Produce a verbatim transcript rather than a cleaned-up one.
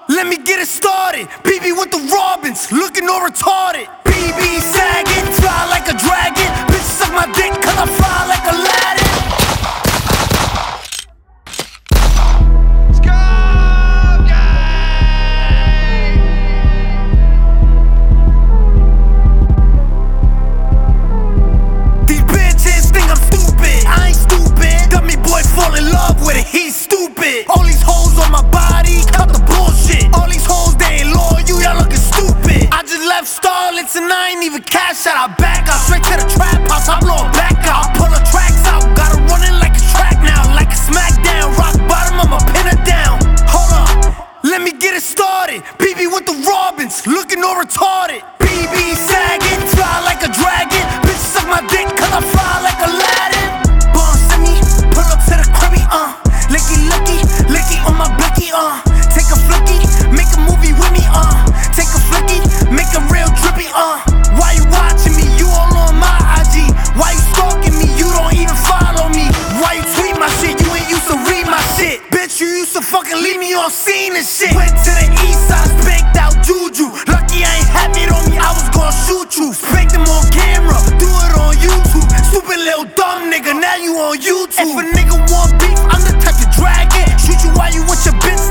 let me get it started. B B with the Robins, looking all retarded. B B sagging, fly like a dragon. Bitch suck my dick cause I fly like Aladdin. These bitches think I'm stupid. I ain't stupid. Dummy boy fall in love with it, he's stupid. All these hoes on my body, cut the bullshit. All these hoes, they ain't loyal, y'all looking stupid. I just left Starlets and I ain't even cash out. I back out, straight to the trap house, I blow it back out. I pull the tracks out, got her running like a track now. Like a smackdown, rock bottom, I'ma pin her down. Hold up, let me get it started. B B with the Robins, looking all retarded. B B sagging, fly like a dragon. Bitch suck my dick cause I fly like Aladdin. Bum send me, pull up to the cribby, uh Licky, licky, licky on my blicky, uh Take a flicky, make a movie with me, uh Take a flicky, make a real drippy, uh Why you watching me? You all on my I G. Why you stalking me? You don't even follow me. Why you tweet my shit? You ain't used to read my shit. Bitch, you used to fucking leave me on scene and shit. Went to the east side, spanked out Juju. Lucky I ain't had it on me, I was gonna shoot you. Spanked him on camera, do it on YouTube. Stupid little dumb nigga, now you on YouTube. If a nigga want beef, I'm the type to drag it. Shoot you while you with your bitch